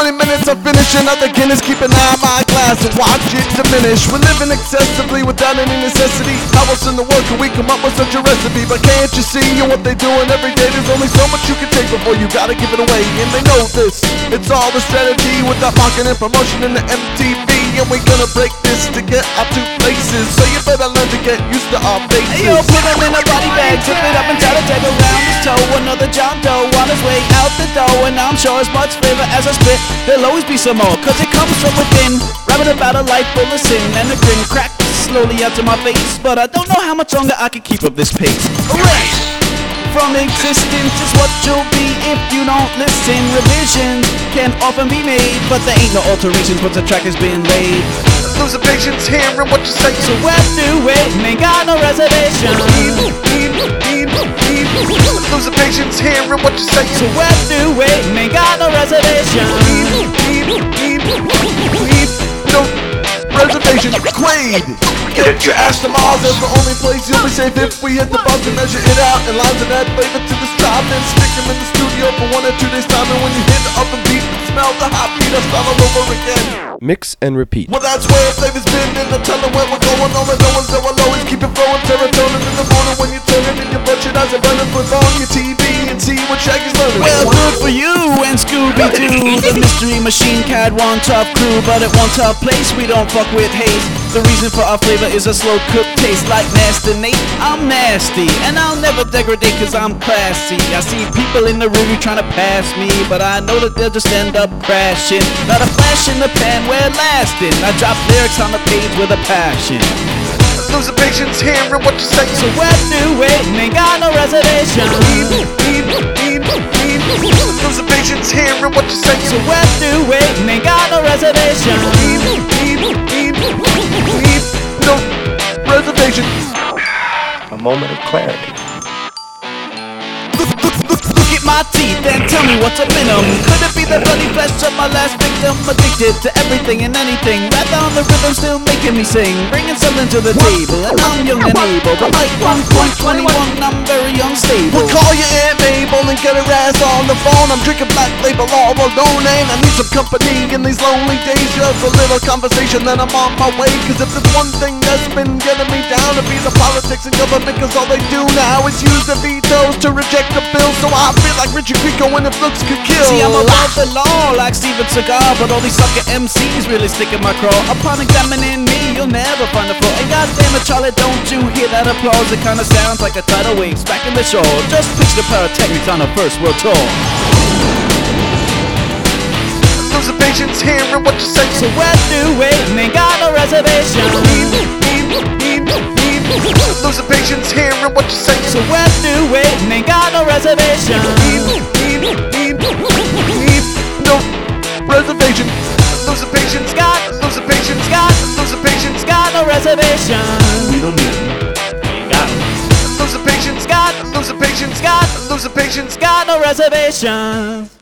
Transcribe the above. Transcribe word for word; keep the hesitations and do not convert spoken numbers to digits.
twenty minutes I'm finishing out the Guinness. Keep an eye on my glass and watch it diminish. We're living excessively without any necessity. How else in the world can we come up with such a recipe? But can't you see what they're doing every day? There's only so much you can take before you gotta give it away. And they know this, it's all the strategy with the marketing and promotion in the M T V. And we're gonna break this to get our two places. So you better learn to get used to our faces. Hey, yo, put him in a body bag, zip it up and try to tag around his toe. Another John Doe on his way out the door. And I'm sure as much flavor as I spit, there'll always be some more, cause it comes from within. Rapping about a life full of sin, and a grin cracked slowly out to my face. But I don't know how much longer I can keep up this pace. Erase from existence is what you'll be if you don't listen. Revisions can often be made, but there ain't no alterations once a track has been laid. Losing patience hearing what you say. So what do it? Ain't got no reservation. Losing patience hearing what you say. So what do it? Ain't got no reservation. No reservation. Quaid. Get your ass to Mars. That's the only place you'll be safe if we hit the buzz and measure it out. And lines of that flavor to the stripe. Then stick them in the studio for one or two days time. And when you hit the oven beat, smell the hot beat. I start all over again. Mix and repeat. Well, that's where flavor's been, and I'm telling where we're going. All I know is that we'll always keep it flowing. Serotonin in the morning when you turn it in your bloodshot eyes are burning. Flip on your T V and see what Shaggy's learning. Well, good for you and Scooby-Doo, the Mystery Machine Cat, one tough crew. But at one tough place, we don't fuck with haste. The reason for our flavor is a slow cooked taste. Like Nasty Nate, I'm nasty, and I'll never degrade cause I'm classy. I see people in the review trying to pass me, but I know that they'll just end up crashing. Not a flash in the pan, we're lasting. I drop lyrics on the page with a passion. Losing patience hearing what you say. So what do it? Ain't got no reservation. Losing patience hearing what you say. So what do it? Ain't got no reservation. No reservation. A moment of clarity. Look at my teeth and tell me what's up in them. Could it be the bloody flesh of my last victim? Addicted to everything and anything. Rather on the rhythm still making me sing. Bringing something to the table. And I'm young and able, but like one point two one I'm very unstable. We'll call your Aunt Mabel and get her ass on the phone. I'm drinking Black Label all alone, and I need some company in these lonely days. Just a little conversation, then I'm on my way. Cause if there's one thing that's been getting me down, to be the politics and government. Cause all they do now is use the vetoes to reject the bill. So I feel like Richie Grieco when if looks could kill. See, I'm above the law like Steven Seagal, but all these sucker M Cs really stick in my craw. Upon examining me, you'll never find a flaw. And goddamn it, Charlie, don't you hear that applause? It kinda sounds like a tidal wave smacking the shore. Just picture the pyrotechnics on a first world tour. Losing patience hearing what you say. So what do it? Ain't got no reservation. Losing patience hearing what you say. So what do it? Ain't got no reservation. No reservation. Losing patience, Got, losing patience, got, losing patience, got no reservation. We don't need them. Ain't got them. losing patience, Got, losing patience, got, losing patience. got no reservation.